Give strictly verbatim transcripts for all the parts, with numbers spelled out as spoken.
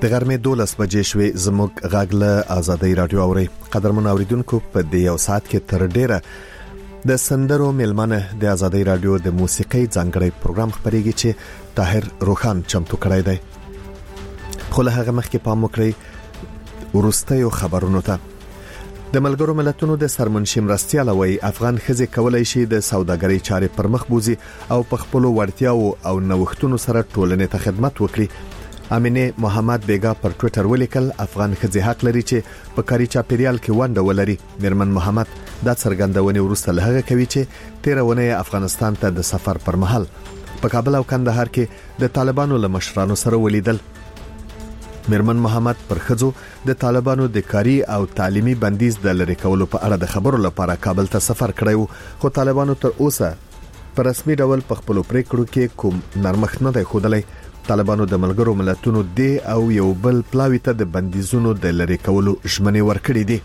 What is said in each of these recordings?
د غرمې دولس بجې شوې. زموږ غږ له آزادۍ رادیو اوري. قدرمن اوریدونکو، په دې یو ساعت کې تر ډیره د سندرو ملمنه د آزادۍ رادیو د موسیقي ځانګړی پروګرام خبريږي چې طاهر روخان چمتو کړی دی. خو له هغه مخکې پام وکړئ ورستیو خبرونو ته. د ملګرو ملتونو د سرمنشي مرستیال وای افغان ښځې کولای شي د سوداګرۍ چارې پر مخ بوزي او په خپل وړتیاو او نوښتونو سره ټولنې ته خدمت وکړي. امینه محمد بیگا پر ټوئیټر ولیکل افغان ښځې حق لري چې په کاري چاپیریال کې ونډه ولري. میرمن محمد دا څرګندونه ورسته له هغه کوي چې تیرونه افغانستان ته د سفر پر مهال په کابل او کندهار کې د طالبانو له مشرانو سره ولیدل. میرمن محمد پر خځو د طالبانو د کاری او تعلیمي بندیز د لری کولو په اړه د خبرو لپاره کابل ته سفر کړی، خو طالبانو تر اوسه په رسمي ډول په خپل پریکړو کې کوم نرمښت نه دی ښودلی. طالبانو د ملګرو ملتونو د او یو بل پلاوی ته د بندیزونو د لری کولو ژمنې ورکړې دي.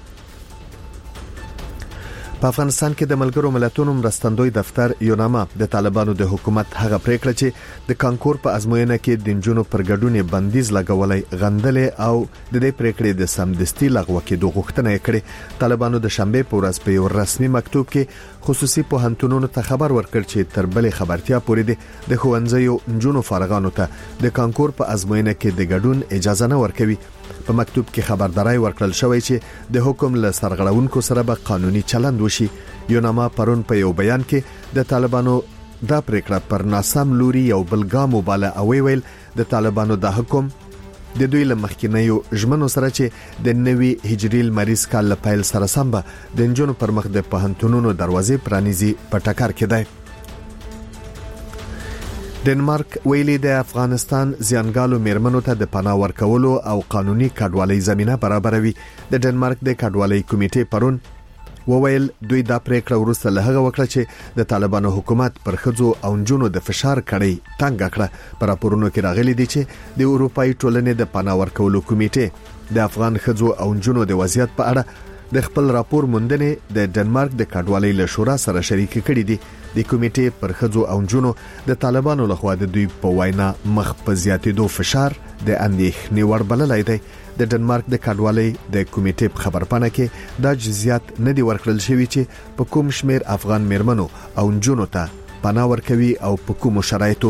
په افغانستان کې د ملګرو ملتونو مرستندوی دفتر یوناما د طالبانو د حکومت هغه پریکړه چې د کانکور په ازموینه کې د جنونو پر ګډون بندیز لګولای غندل او د دې پریکړې د سمدستي لغوه کېدو غوښتنه کړې. طالبانو د شنبه په ورځ په یو رسمي مکتوب کې خصوصي پوهنتونونو ته خبر ورکړ چې تر بلې خبرتیا پورې د ښوونځیو جنونو فارغانو ته د کانکور په ازموینه کې د ګډون اجازه نه ورکوي. په مکتوب کې خبرداري ورکړل شوې چې د حکم له سرغړونکو سره به قانوني چلند وشي. یوناما پرون په یو بیان کې د طالبانو دا پریکړه پر ناسم لوري یو بلګام وباله او ویل د طالبانو د حکم د دوی له مخکینیو ژمنو سره چې د نوي هجري لمریز کال له پیل سره سم به د جنونو پر مخ د پوهنتونونو دروازې پرانیزي په ټکر کې دی. ډنمارک ویلي د افغانستان زیانګالو میرمنو ته د پناه ورکولو او قانوني کډوالۍ زمينه برابروي. د ډنمارک د کډوالۍ کمیټې پرون وویل دوی دا پریکړه ورسته له هغه وکړه چې د طالبانو حکومت پر خځو او جنونو د فشار کړي تنګ کړه. پر راپورونو کې راغلي دي چې د اروپאי ټولنې د پناه ورکولو کمیټې د افغان خځو او جنونو د وضعیت په اړه د خپل راپور موندنې د ډنمارک د کډوالۍ له شورا سره شریک کړي دي. د کمیټې پر خځو او جنونو د طالبانو لخوا د دوی په وینا مخ په زیاتېدو فشار د اندېښنې وړ بللای دی. د ډنمارک د کډوالۍ د کمیټې په خبرپاڼه کې دا جزئیات نه دی ورکړل شوی چې په کوم شمیر افغان میرمنو او جنونو ته پناه ورکوي او په کوم شرایطو.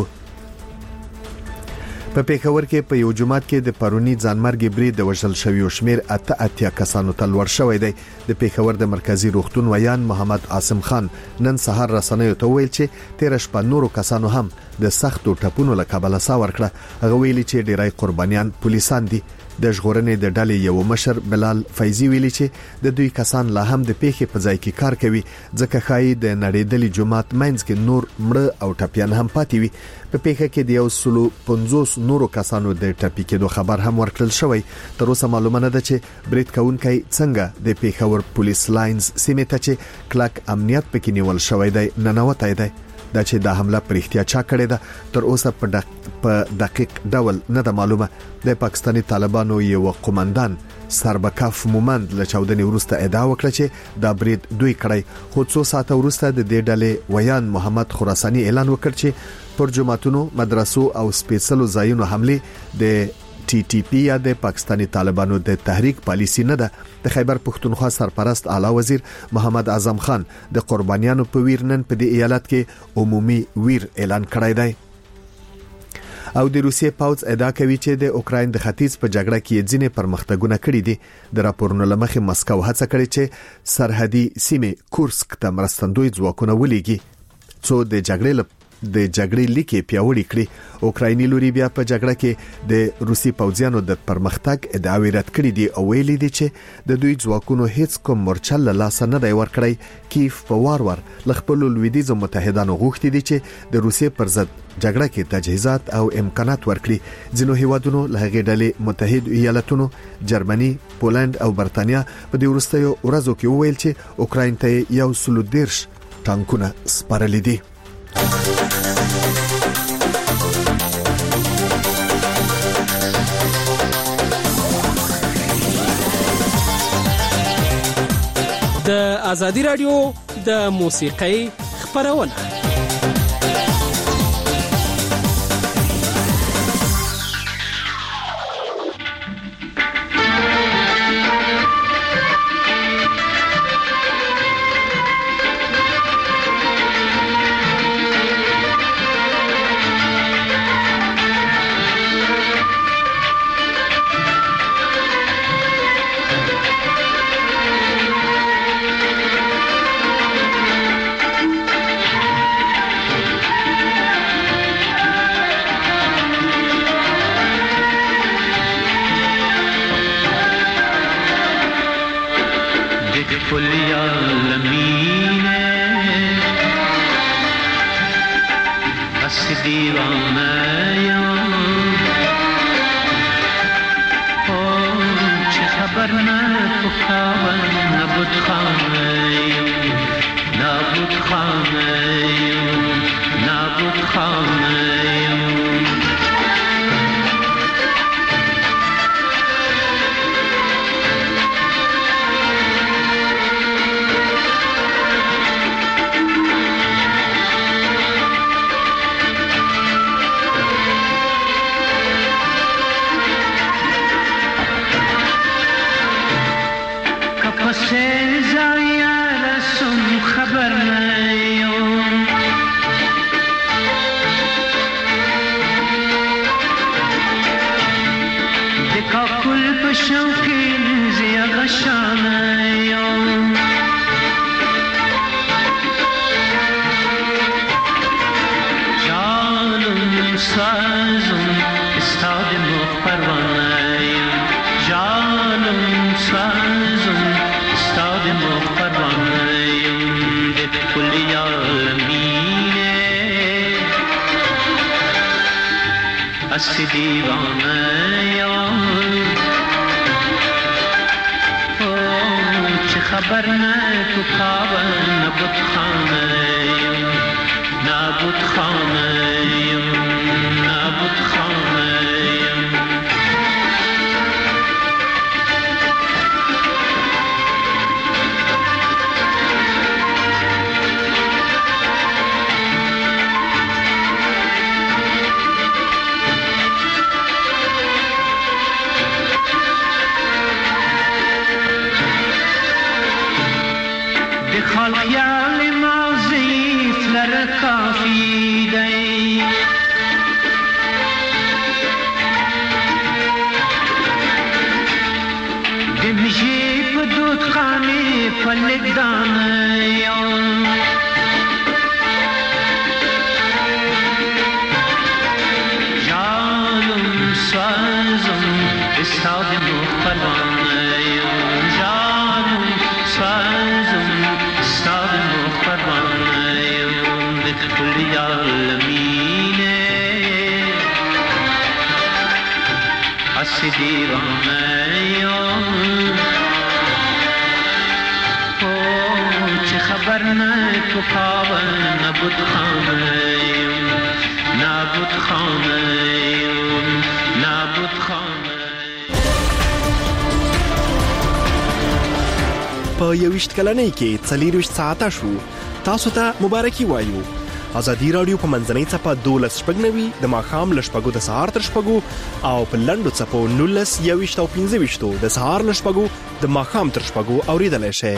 په پیښور کې په یو جمعات کې د پرونی ځانمرګي بری د وژل شویو شمیر اته اتیا کسانو ته لوړ شوی دی. د پیښور د مرکزی روغتون ویان محمد عاصم خان نن سهار رسنیو ته ویل چې تیر شپه نورو کسانو هم د سختو ټپونو له کبله سا ورکړه. هغه ویلي چې ډیری قربانیان پولیسان دي. د ژغورنې د ډلې یو مشر بلال فیضی ویلي چې د دوی کسان لا هم د پیښې په ځای کې کار کوي ځکه خای د نړیدلې جماعت مینځ کې نور مړه او ټپيان هم پاتې وي. په پیښه کې د یو سلو پنځوس نورو کسانو د ټپي کېدو خبر هم ورکړل شوی. تر اوسه معلومه نه ده چې برید کوونکي څنګه د پیښور پولیس لاینز سیمه ته چې کلک امنیت پکې نیول شوی دی ننوتای دی. دا چې دا حمله پر احتیا چا کړې ده تر اوسه په دق... دقیق ډول نه ده معلومه. د پاکستاني طالبانو یو قومندان سربکاف مومند له چودنې ورسته ادعا وکړه چې دا برید دوی کړی، خو څو ساعته ورسته د دې ډلې ویان محمد خراساني اعلان وکړ چې پر جماعتونو مدرسو او سپیشلو ځایونو حمله د ټي ټي پی یا د پاکستاني طالبانو د تحریک پالیسی نه ده. د خیبر پښتونخوا سرپرست اعلی وزیر محمد اعظم خان د قربانیانو په ویر نن په دې ایالت کې عمومي ویر اعلان کړی دی. او د روسیې پاوځ ادعا کوي چې د اوکراین د ختیځ په جګړه کې ځینې پرمختګونه کړي دي. د راپورونو لمخې مسکو هڅه کړې چې سرحدي سیمه کورسک ته مرستندوی ځواکونه ولېږي څو د جګړې د جګړې لیکي پیاوړی کړي. اوکرایني لوري بیا په جګړه کې د روسي پوځیانو د پرمختګ ادعاوې رد کړې دي او ویلي دي چې د دوی ځواکونو هیڅ کوم مورچل له لاس نه دی ورکړی. کیف په وار وار لخپل لویدیز متحدانو غوښتي دي چې د روسي پر ضد جګړه کې تجهیزات او امکانات ورکړي. ځینو هیوادونو لهغه ډلې متحد ایالاتونو، جرمني، پولند او برتانیا په دې وروستیو ورځو کې وویل چې اوکراین ته یو سلو دیرش ټانکونه سپارلي دي. د آزادی رادیو د موسیقۍ خبرونه کل عالمینه بس دیوانه خبر نفکاون نبود خانه‌یم نبود خانه‌یم نبود خانه‌یم بس دیوانه چه خبر نه تو کابل نبود خانه‌یم نبود خانه‌یم نبود خانه‌یم خیال ما ضعیف لر کافی دی دمشی بدود خانی فلک دانیم جانم سازم استاد مختلانیم جانم سازم استاد مختلانیم بکل عالمینه حس دیوانیم چه خبر نه تو کابل نبود خانه‌یم نبود خانه‌یم نبود خانه‌یم په یوشت کلنۍ کې څلېرویشت ساعته شو. تاسو ته مبارکي وایو. ازادي رادیو په منځنۍ څپه دولس شپږ نوي د ماښام له شپږو د سهار تر شپږو او په لنډو څپو نولس یوویشت او پنځه ویشتو د سهار له شپږو د ماښام تر شپږو اورېدلی شئ.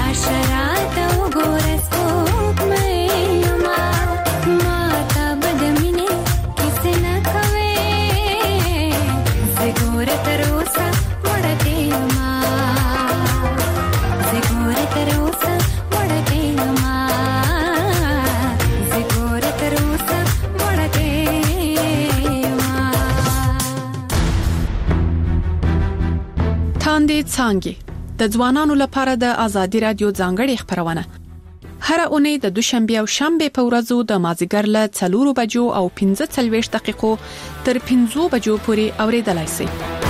څانګې د ځوانانو لپاره د ازادي رادیو ځانګړي خبرونه هر اونۍ د دوشنبه او شنبه په ورځو د مازیګر له څلورو بجو او پنځه څلوېښت دقیقو تر پنځو بجو پورې اوریدلای شئ.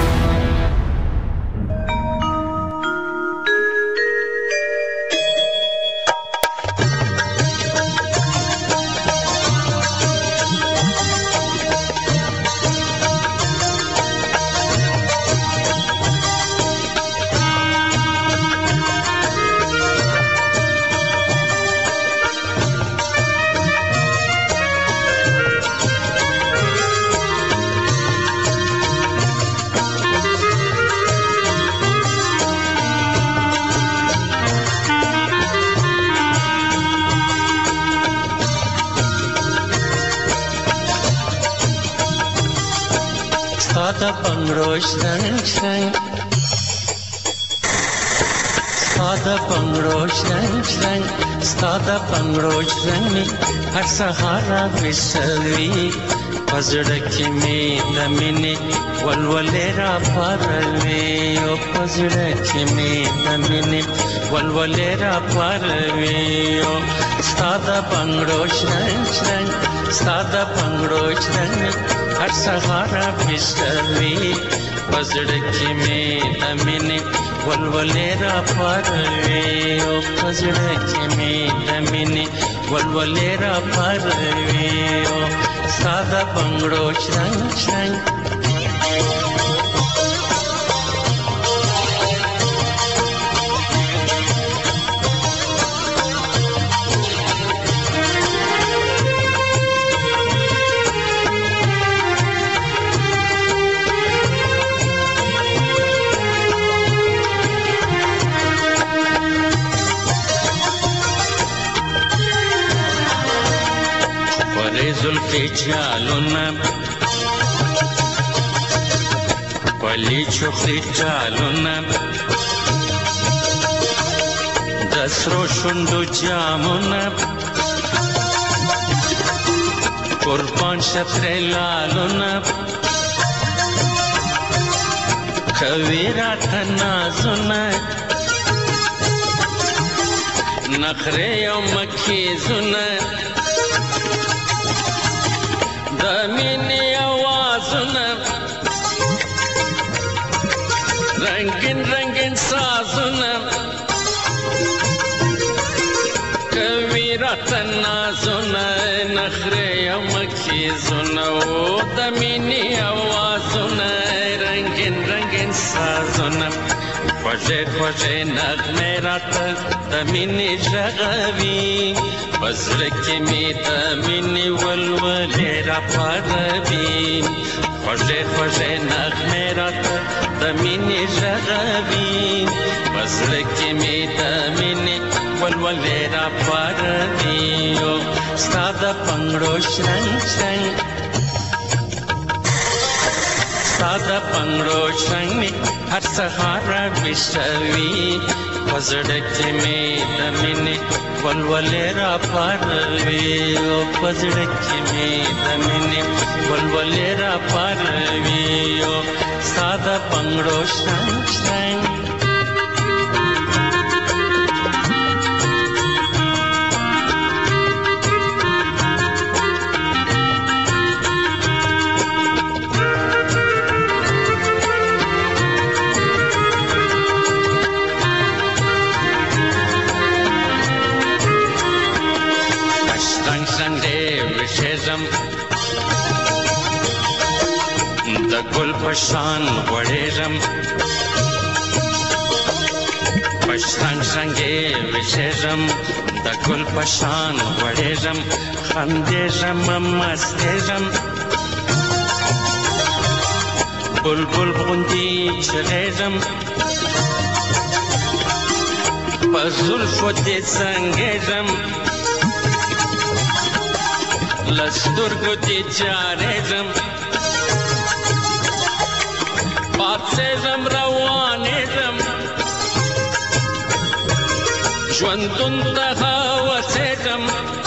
Stada bangrosh rang rang Stada bangrosh rang rang Stada bangrosh rang har sahara visavi Pazraki me damini walwalera parve O pazraki me damini walwalera parve O Stada bangrosh rang rang Stada bangrosh rang har sahara visavi Pazraki me damini walwalera parve O pazraki me damini walwalera parve O Sada bangro chang chang Zulfi chaluna Pali chukri chaluna Dasro shundu jamuna Kurban shatre laluna Kavira tanazuna Nakhre yaw makhi zuna Damini awazuna Rangin rangin sazuna Kavira tanazuna Nakhre yamakhi zuna O damini awazuna Rangin rangin sazuna Khwaje khwaje nagme rata Damini jagavi Bazraki me damini walwalera parvi Khwaje khwaje nagme rata damini jagavi Bazraki me damini walwalera parvi O Stada pangro shrang shrang Stada pangro shrang har sahara visavi Pazraki me damini walwalera parve O pazraki me damini walwalera parve O Sada pangro shrang shrang Da gul pashan vaderam Pashan sange visheram Da gul pashan vaderam Khanderam masteram Bulbul bundi chaleram پزول شو دې څنګهږم لسترګو دې جارېږم پاڅېږم روانېږم ژوندون ته هوسېږم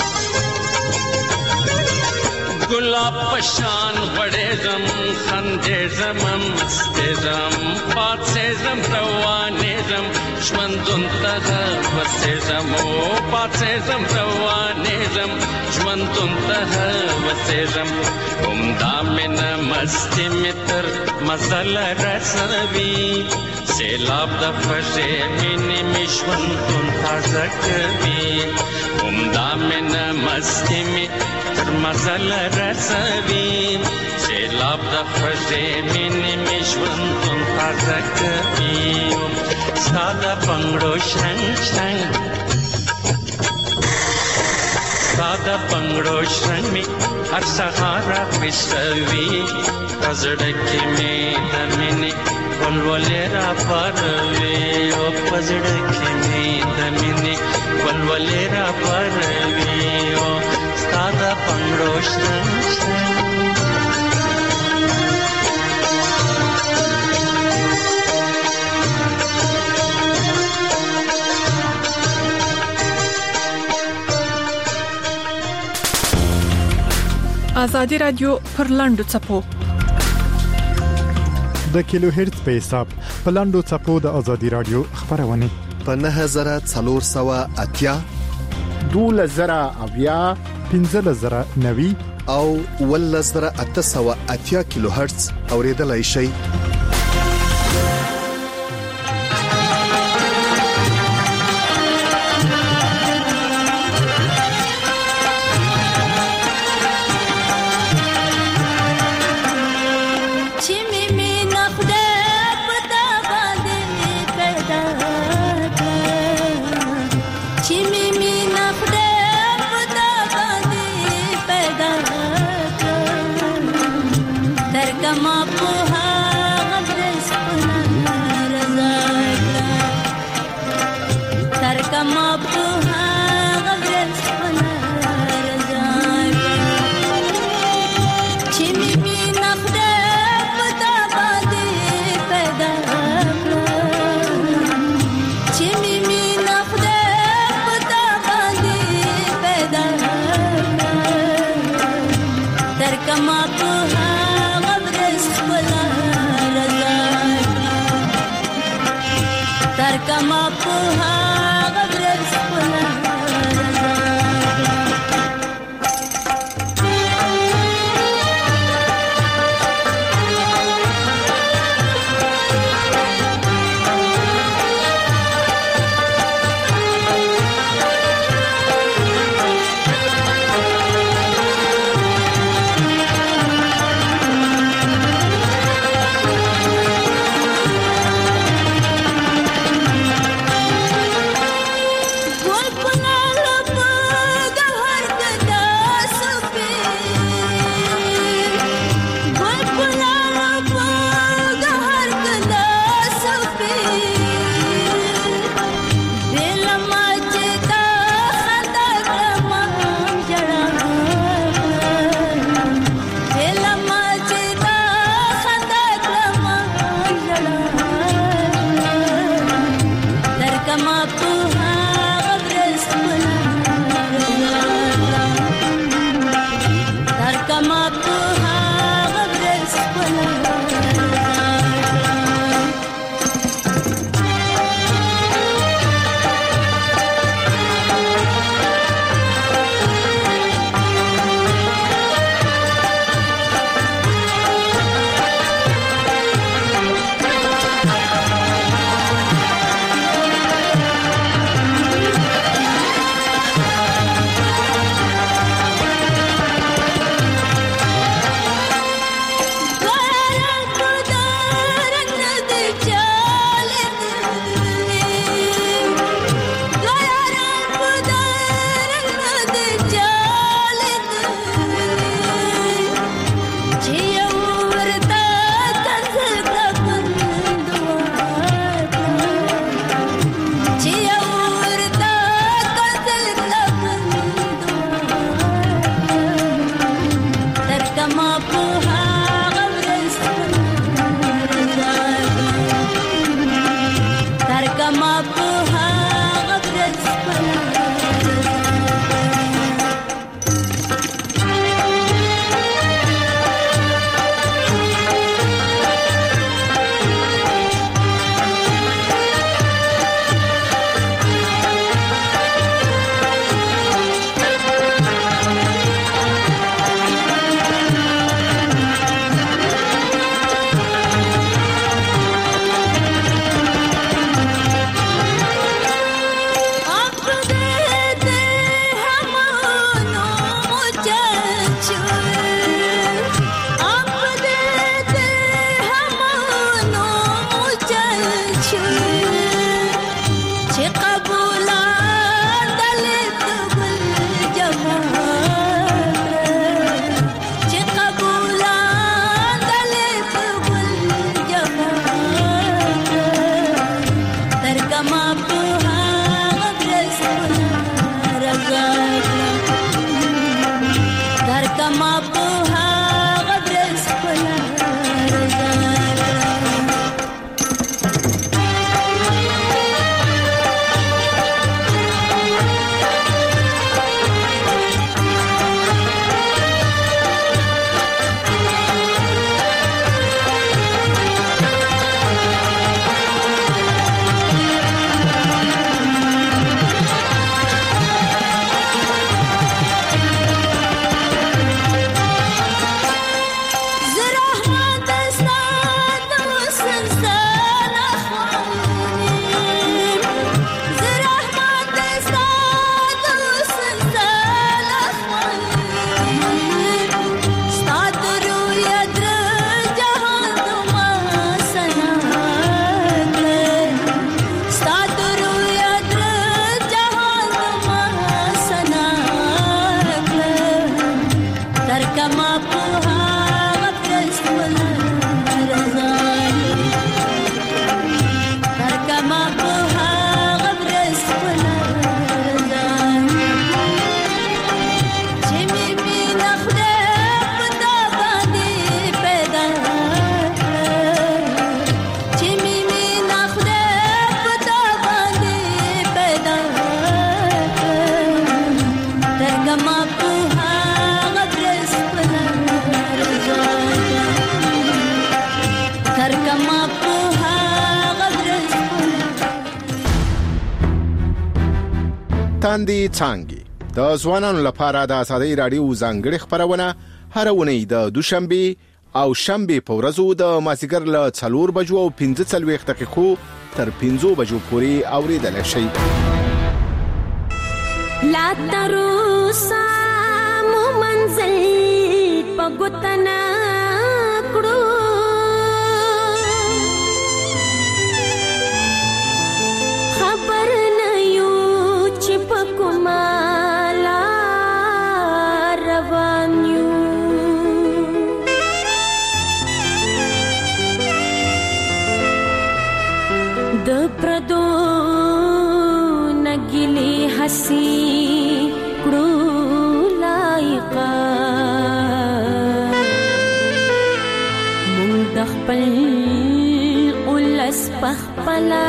ګلاب په شان غوړېږم خندېږم مستېږم پاڅېږم روانېږم ژوندون ته هوسېږم پاڅېږم روانېږم ژوندون ته هوسېږم همدا مینه مستي مې تر مزله رسوي سیلاب د خوږې مینې مې ژوندون تازه کوي همدا مینه مستي مې تر مزله رسوي سیلاب د خوږې مینې مې ژوندون تازه کوي ستا د پنګړو شرنګ شرنګ ستا د پنګړو شرنګ مې هر سهار راپسوي په زړه کې مې د مینې ولولې راپاروي او په زړه کې مې د مینې ولولې راپاروي او ستا د پنګړو شرنګ شرنګ آزادی رادیو پر لاندو چپو د کیلو هرتز په حساب په لاندو چپو د آزادی رادیو خبرونه په نه هزار څلور سوه اتیا دوله زره اویا پنځه زره نوي او ول زره اته سوه اتیا کیلو هرتز اوریدلای شي کما په هغه ورځ کما په هغه درس پلار تر کما په هغه درس تاندي څانګي د ځوانانو لپاره د آزادۍ رادیو ځانګړي خبرونه هر اونۍ د دوشنبه او شنبه په ورځو د مازیګر له څلور بجو او پنځه څلوېښت دقیقو تر پنځه بجو پورې اوریدل شي. لا تروسا مو منزل پګوتنا کړو خبر نه یو چې پکومالا روان یو د پردو نګلی حسی کړو لایقا مونږ د خپل ولس پخپلا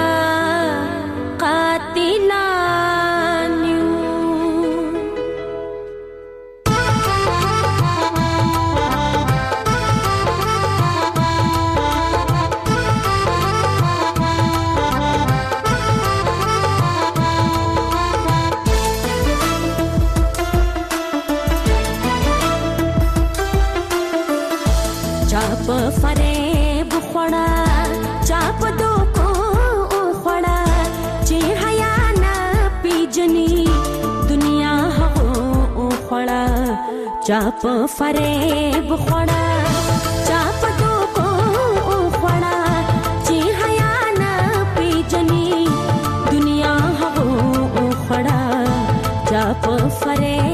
قاتلان یو چاپ فریب خوڑا چاپ دوکو خوڑا چی حیا نا پیجنی دنیا ہو خوڑا چاپ فریب خوڑا چاپ دوکو خوڑا چی حیا نا پیجنی دنیا ہو خوڑا چاپ فریب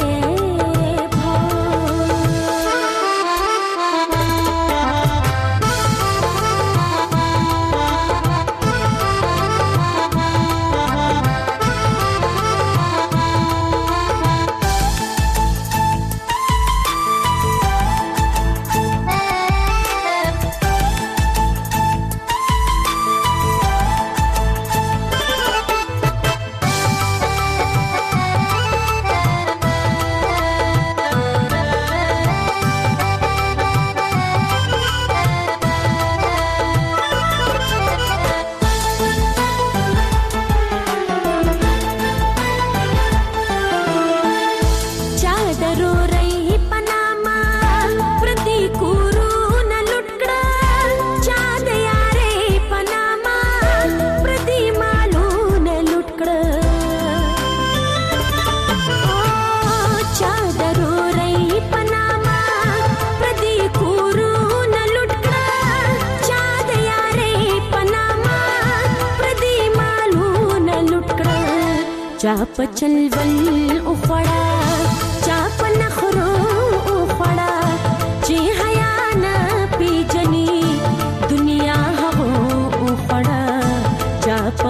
چاپ چلول اخوڑا چاپ نخرو اخوڑا چی حیا نا پیجنی دنیا ہو اخوڑا چاپ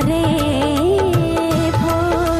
فریب ہو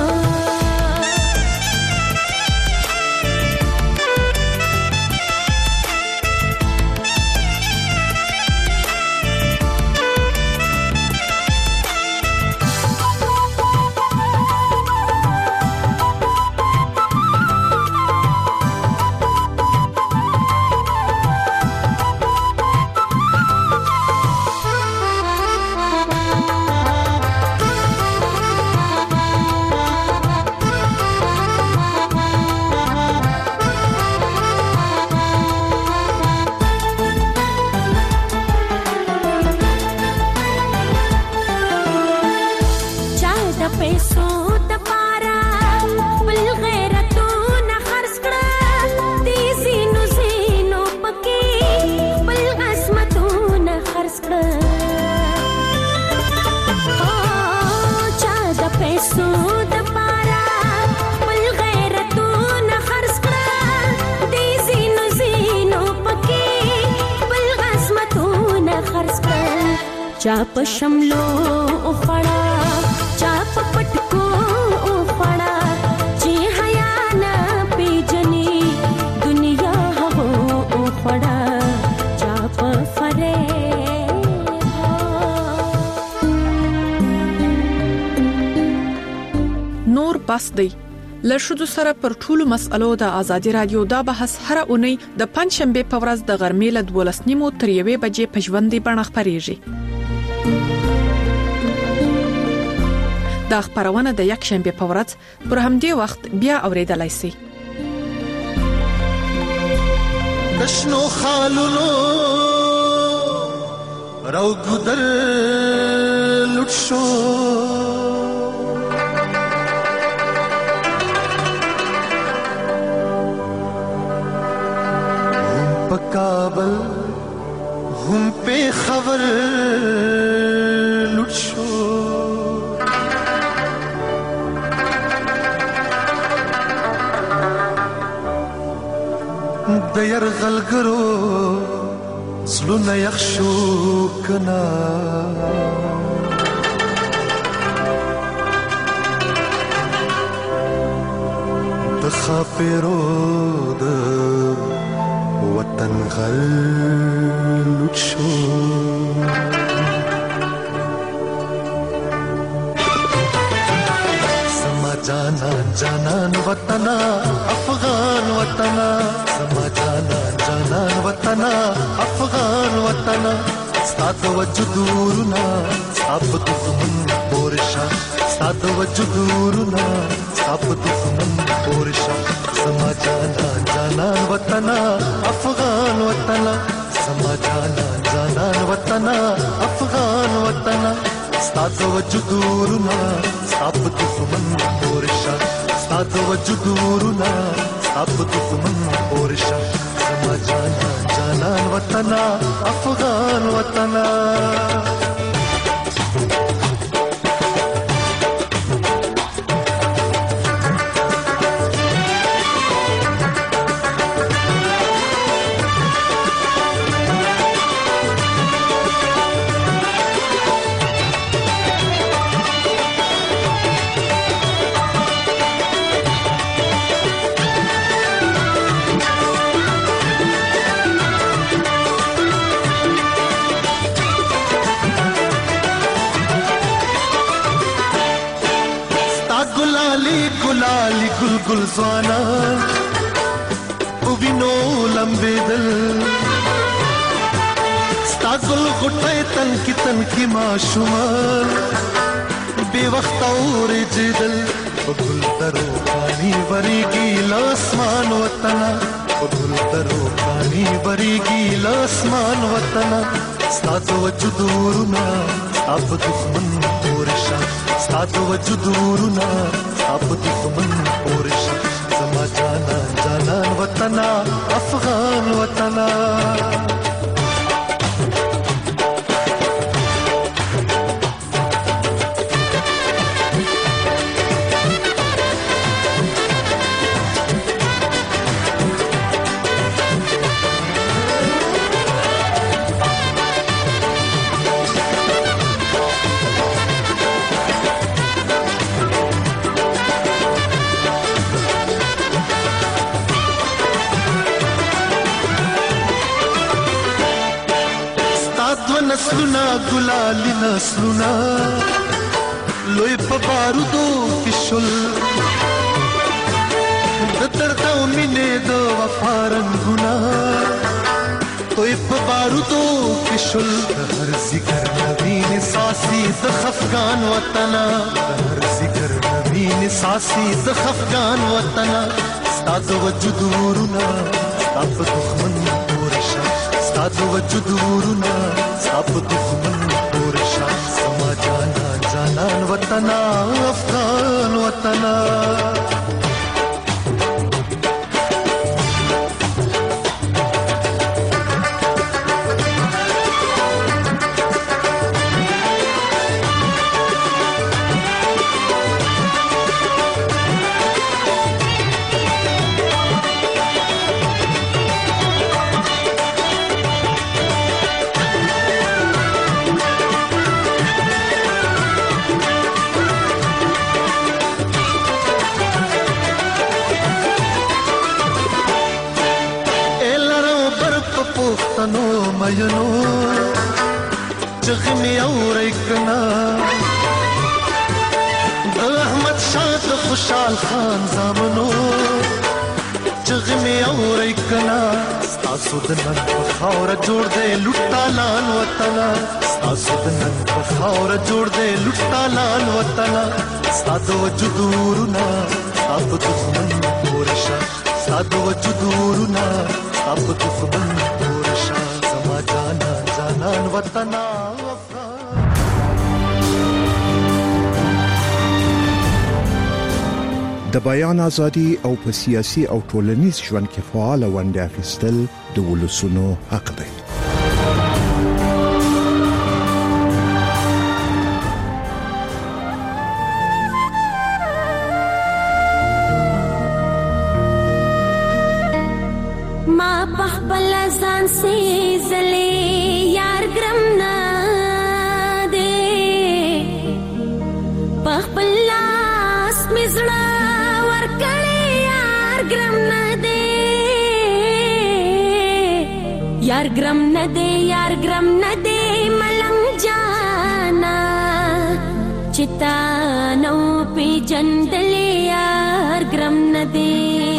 چاپ شملو اخوڑا چاپ پٹکو اخوڑا چی حیا نا پیجنی دنیا ہو اخوڑا چاپ فریب نور بس دی له شذو سره پر ټولو مسألو د ازادي رادیو دا بحث هر اونۍ د پنځشنبه په ورځ د غرمې له دولس نیمو تر یوې بجې په ژوندۍ بڼه خپرېږي. دا خبرونه د یک شنبه په ورځ پر همدې وخت بیا اوریدلای شئ. دشنو خالونو راو ګدر لټ شو هم په کابل هم په خبر لټ شو د يرغلګرو زلونه يخشو کنا د خاپیرو د وطن غل لوټشو سما جانا جانان وطنا افغان وطنا سما جانا جانان وطنا افغان وطنا ستاد وجودورنا سب دښمن پورشا ستاد وجودورنا سب دښمن پورشا سما جانا جانان وطنا افغان وطنا سما جانا جانان وطنا افغان وطنا ستاد وجودورنا سب دښمن پورشا ستاد وجودورنا سب دښمن پورشا سما جانا جانان وطنا افغان وطنا गुलाली गुल गुल ज़वाना उबिनो लंबे दिल स्तागुल गुटे तन की तन की माशुमान बेवक्त और जिदल गुल तरो पानी बरीगी लासमान वतना गुल तरो पानी बरीगी लासमान वतना स्ताद वजुदूरना अब दुश्मन पोरशा स्ताद वजुदूरना अब दुश्मन पोरशा समा जाना जाना वतना अफगान वतना नस्लुना गुलाली नस्लुना लोई पबारुदो किशुल दतरता मिने दो वफारंगुना तोई पबारुदो किशुल हर जिगर नवीन सासी द खफगान वतना हर जिगर नवीन सासी द खफगान वतना स्ताद वजुदूरना स्ताब दुश्मन पोरशा स्ताद वजुदूरना सब दुश्मन पोरशा समा जाना जानान वतना अफगान वतना پښتنو مینو چغمي اورې کنا د احمد شاه د خوشحال خان زامنو چغې مې اورئ کنا ستاسو د نن په خاوره جوړ دی لوټالان وطنه ستاسو د نن په خاوره جوړ دی لوټالان وطنه ستا د وجود ورونه ستا په دښمن پورې شه ستا د وجود ورونه ستا په دښمن پورې شه زما جانان جانان وطنه د بیان ازادي او په سیاسي او ټولنیز ژوند کې فعال ونډه اخیستل د ولسونو حق دی. ما پخپل ځان سي زلي یار ګرم نه دي پخپل لاس مزړه यार ग्रम न दे यार ग्रम न दे मलंग जाना चिता नौ पे जंदले यार ग्रम न दे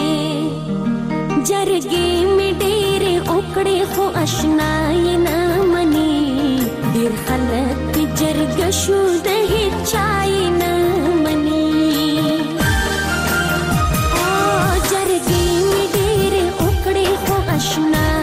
जरगे में डेरे ओकड़े हो अशनाई न मनी दिर खलत जरग शुद है चाय न मनी ओ जरगे में डेरे ओकड़े हो अशनाई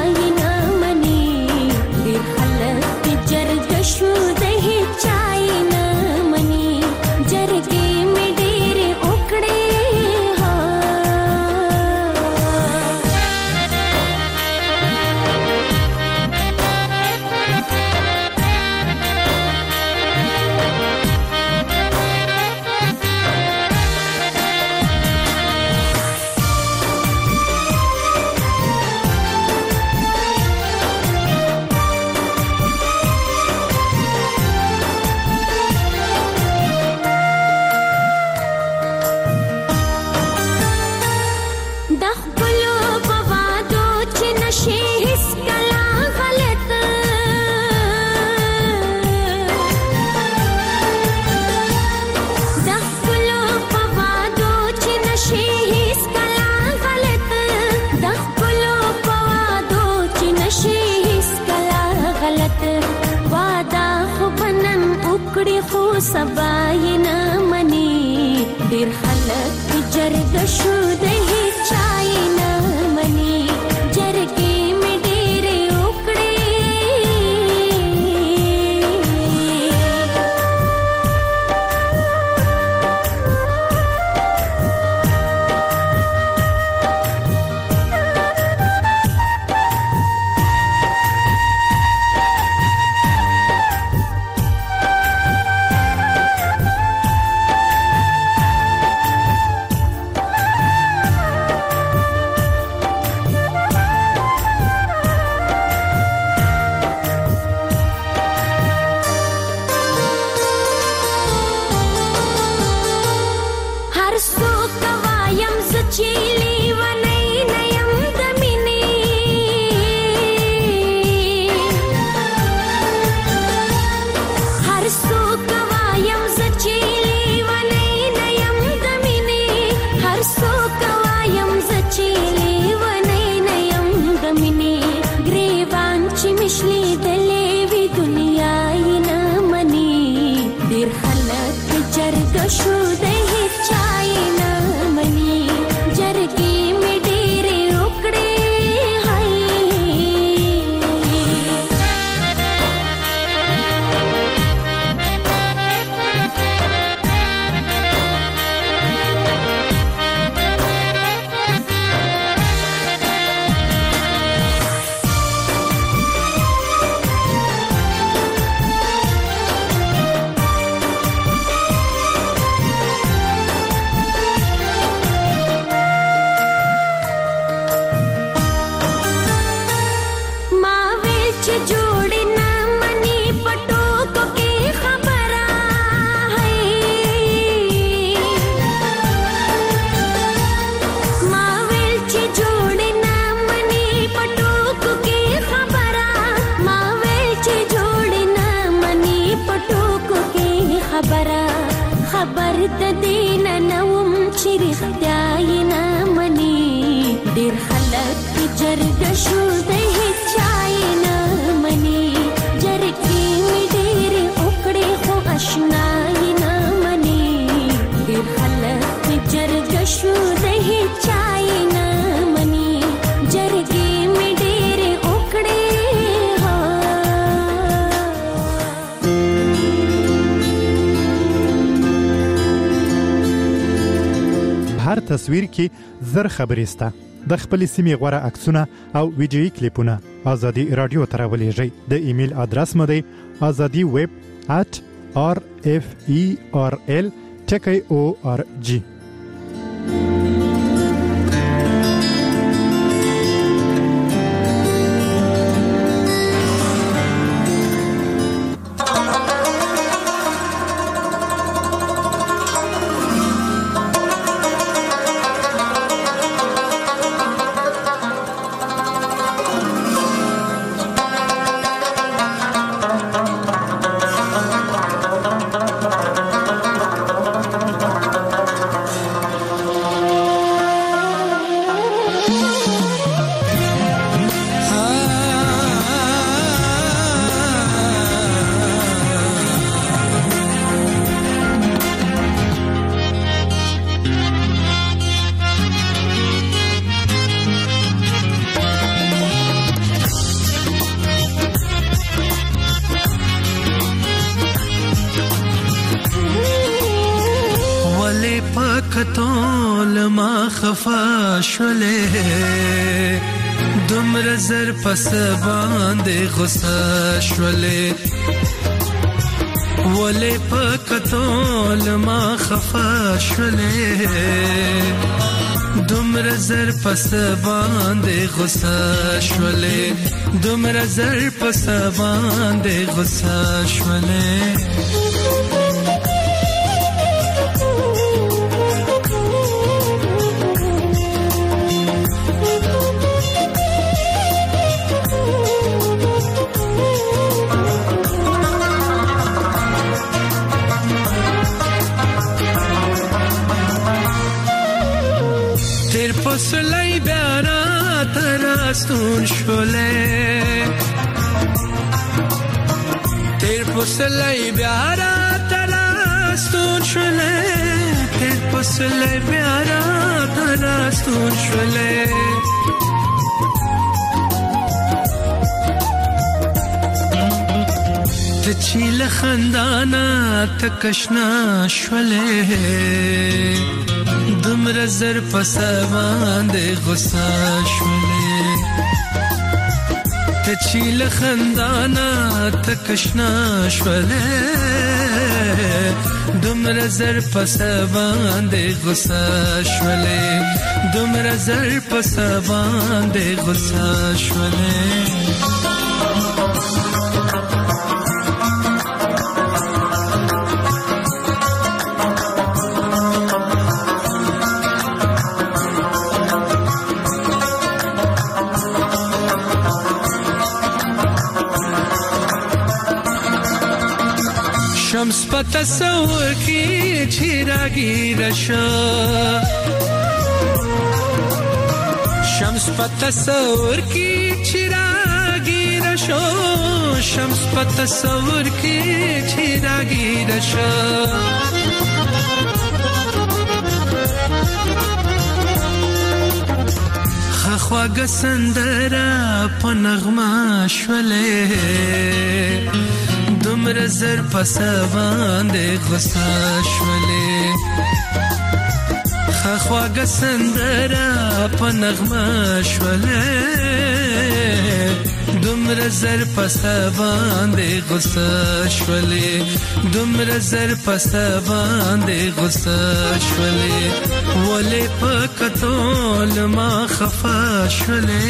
سبای نه منی ډیر خلک جرګ شو د هیچای نه منی جرګې مې ډېرې وکړې شو د هیڅ چای نه مني جر رښتیا نه مني ډېر خلک جرګه شو د هیڅ چا یې نه مني جرګې مې ډېرې وکړې خو اشنا یې نه مني ډېر خلک جرګه شو د هیڅ چا یې نه مني جرګې مې ډېرې وکړې هر تصویر کې زر خبرې سته د خپل سیمې غوړه عکسونه او ویډیويي کلیپونه ازادي رادیو ته راولېږئ د ایمیل ادرس مو دی azadi web at r f e r l ټکی او ار جی. دومره زر پس باندې غصه شولې ولې په کتول ما خفا شولې دومره زر پس باندې غصه شولې دومره زر پس باندې غصه شولې سلای بیارا تراستون شوله تیر پسلای بیارا تراستون شوله تیر پسلای بیارا تراستون شوله تچیل خندانا تکشنا شوله دومره زر پس باندې غصه شولې ته چې له خندانه تکشنا شولې دومره زر پس باندې غصه شولې دومره زر پس باندې غصه شولې شمس په تصور کې چراغیر شو شمس په تصور کې چراغیر شو شمس په تصور کې چراغیر شو خواږه سندره په نغمه شولې دومره زر پس باندې غصه شولې خواږه سندره په نغمه شولې دومره زر پس باندې غصه شولې دومره زر پس باندې غصه شولې ولې په کتول ما خفا شولې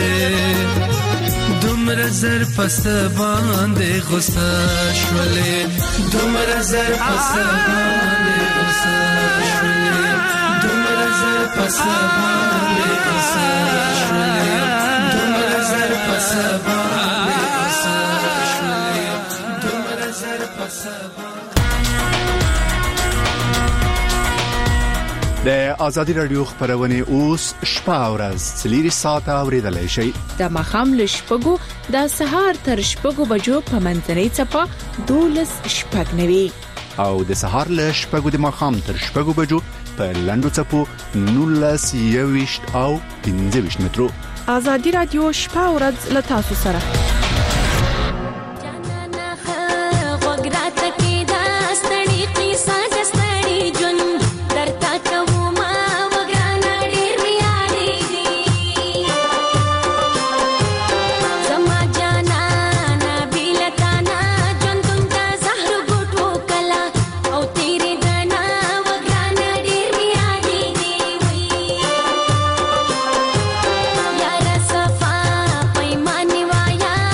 دومره زر پس باندې غصه شولې دومره زر پس باندې غصه شولې دومره زر پس باندې غصه شولې دومره زر پس باندې غصه شولې دومره زر پس د ازادي رادیو خبرونه اوس شپه او ورځ څلور ساعته اوریدلای شئ. د مخام لشپګو د سهار تر شپګو بجو په منځنۍ چپه دولس شپږ نوي او د سهار له شپږو د مخام تر شپږو بجو په لندو چپو نولس یويشت او پنځه ویشت مترو. ازادي رادیو شپه او ورځ له تاسو سره. Yeah.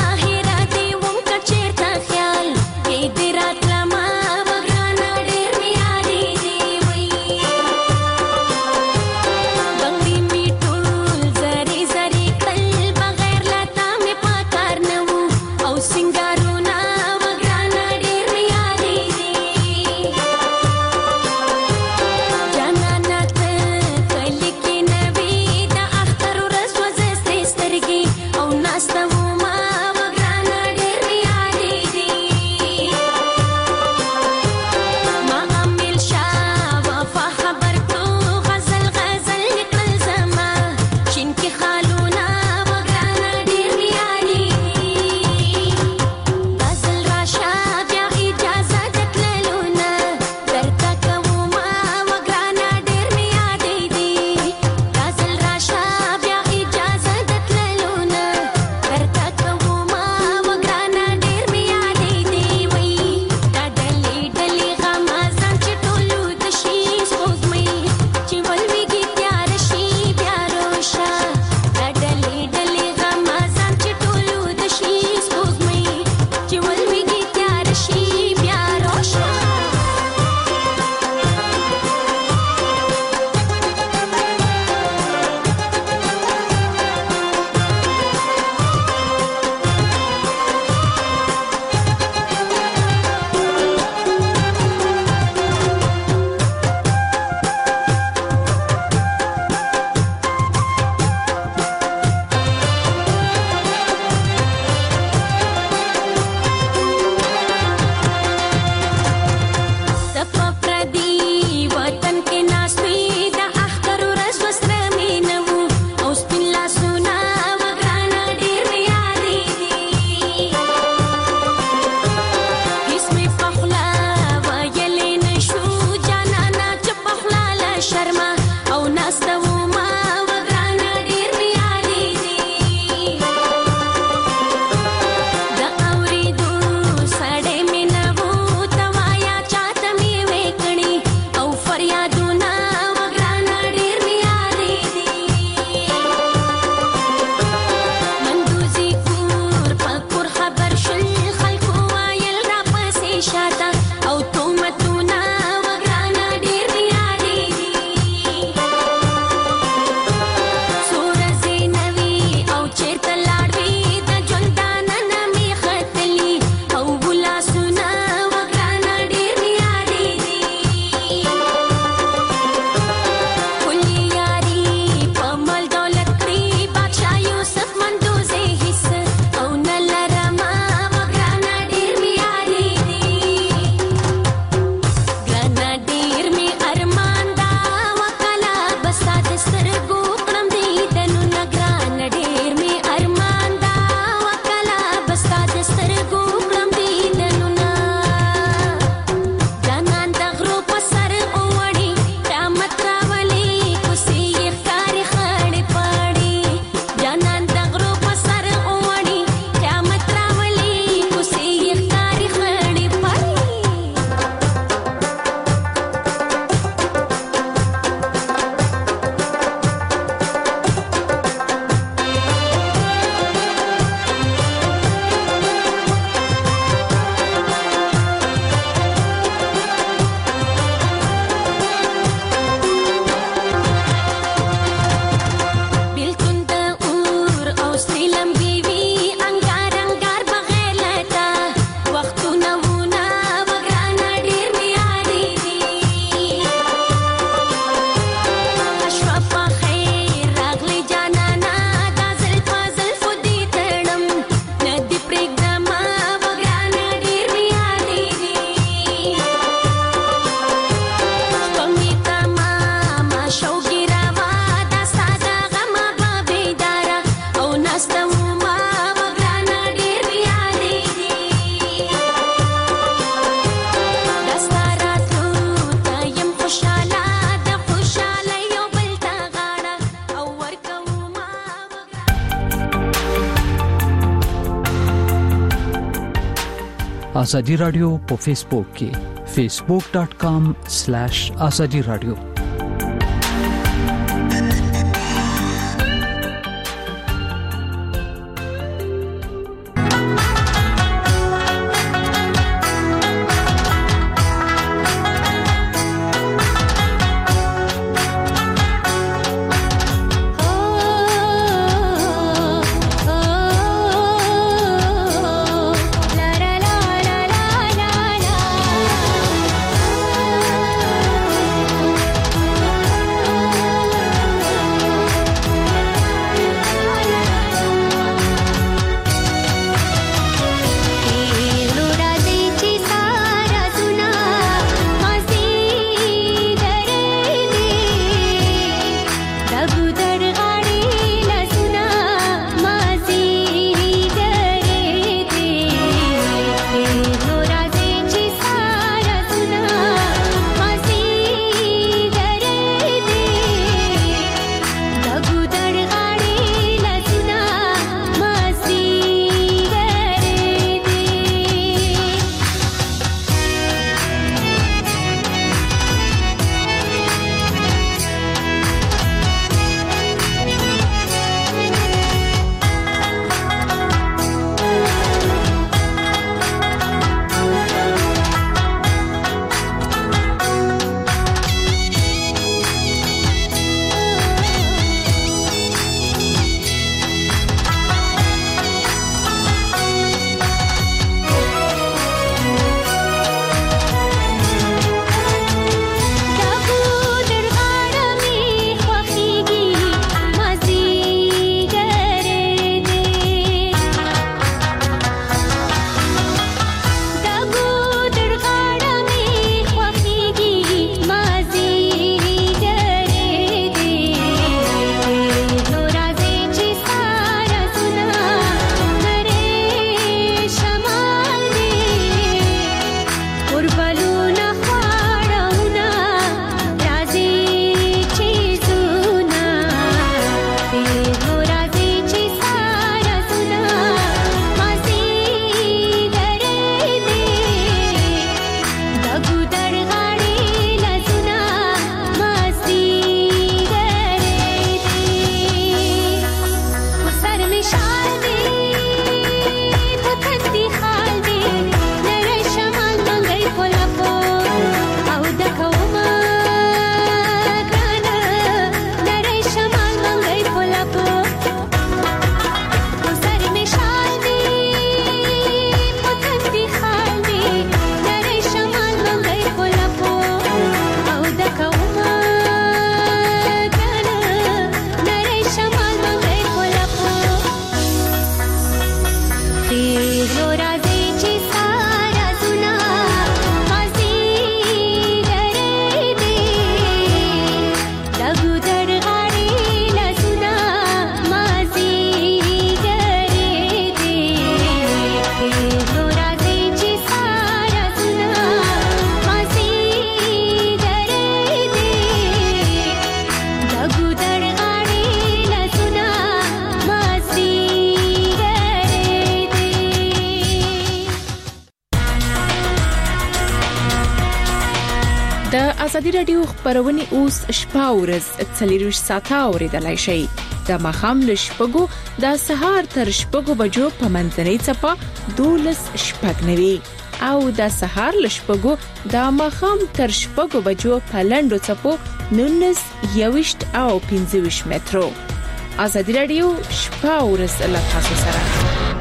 ازادي رادیو په فیسبوک کې فیسبوک ډاٹ کام سلیش ازادي رادیو. ازادي رادیو خبرونه اوس شپه ورځ څلورویشت ساعته اوریدلای شئ. د ماخام له شپږو د سهار تر شپږو بجو په منځنۍ چپه دولس شپږ نوي او د سهار له شپږو د ماخام تر شپږو بجو په لنډو چپو نونس یوشت او پنځوش مترو. ازادي رادیو شپه ورځ له تاسو سره.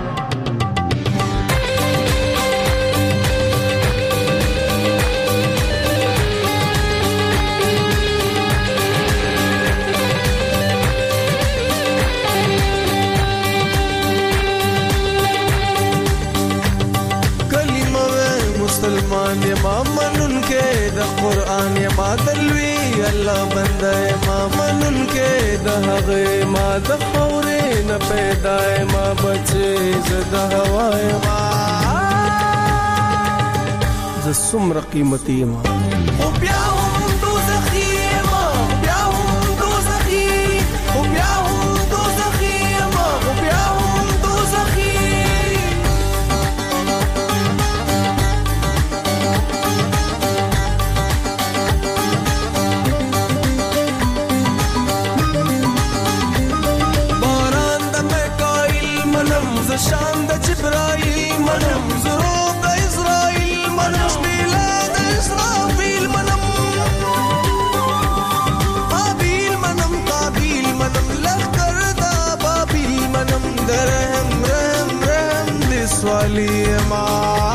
مسلمان ما منن کې د قران ما دلوي الله بنده ما منن کې د هغه ما د خورې نه پیدا ما بچي زده هواي ما ز سمر قیمتي ما او بیا هم دوزخي ما بیا هم دوزخي او بیا هم دوزخي ما او بیا هم دوزخي زشان د جبرائیل منم زروب د اسرائیل منم شمیلا د اسرافیل منم قابیل منم قابیل منم لخکر دا بابیل منم درهم رهم رهم د سوالی ما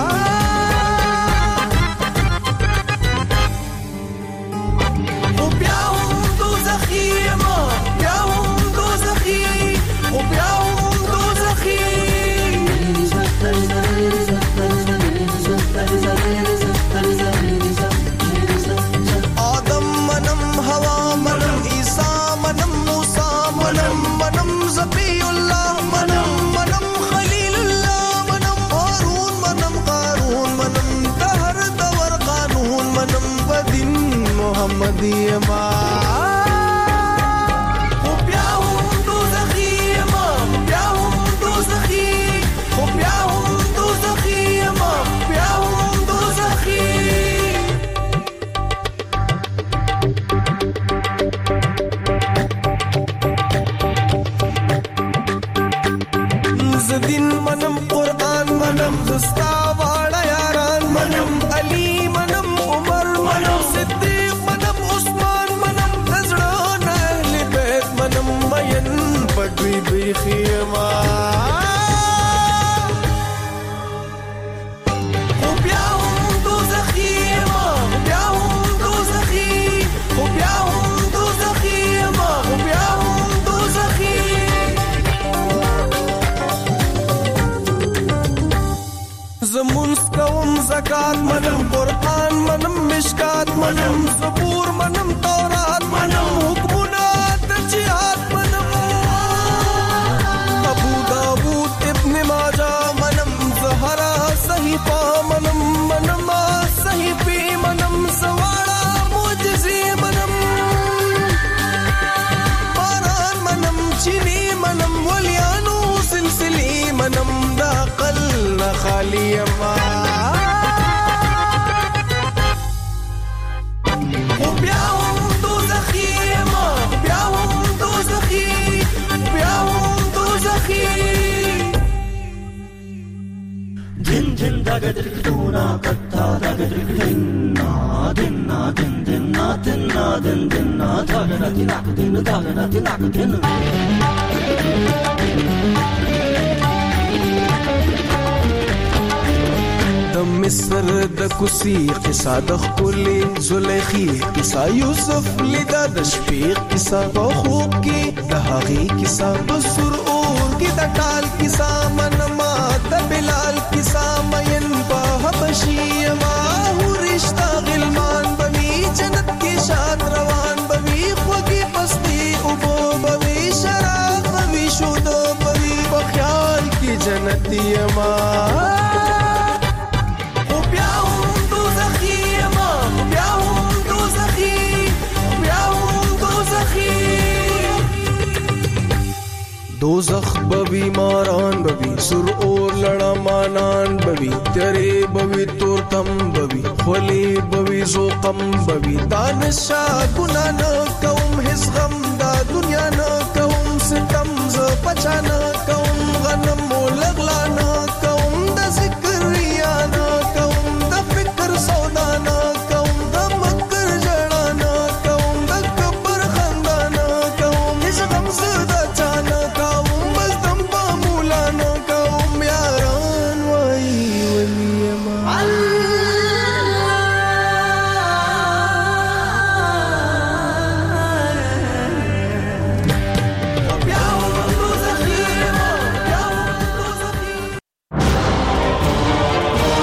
دیما خو بیا هم دوزخی ما بیا هم دوزخی خو بیا هم دوزخی ما بیا هم دوزخی زدین منم قرآن منم دستا واړه یاران منم علی منم عمر منم صدیق پګوي بخیما خو بیا هم دوزخی ما بیا هم دوزخی خو بیا هم دوزخی ما خو بیا هم دوزخی زمون کوم زکات منم قرآن منم مشکات منم زبور منم تورات منم حکمونه د جهاد صحیفہ منم منم صحیفی منم سواڑا معجزی منم باران منم چینی منم ولیانو سلسلی منم دا قل نخالی اما بیا هم دوزخی اما بیا هم دوزخی بیا هم دوزخی din din daga dirktuna katta daga dirktinna dinna din dinna dinna din dinna daga na tinak din daga na tinak din د مصر د کوسی قصه د خپلې زلیخی قصه یوسف لیدا د شپې قصه په خوب کې د هغې قصه په سر اور کې د ټال قصه منما د بلال قصه مین په حبشي ما هو رشتہ غلمان بوي جنت کې شاد روان بوي خوږی پستی او بوي شراب بوي شودو بوي په خیال کې جنتی ما دوزخ بوی ماران بوی سر اور لڑا مانان بوی تیرے بوی تورتم بوی خلی بوی زوقم بوی دانشا گنا نہ کوم حس غم دا دنیا نہ کوم ستم ز پچا نہ کوم غنم لغلا نہ کوم دا ذکر یا نہ کوم دا فکر سودا نہ کوم دا مکر جڑا نہ کوم دا کبر خندا نہ کوم حس غم زدا چانا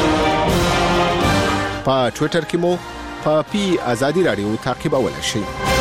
په ټوئیټر کې مو په پی آزادی رادیو تعقیبولای شئ.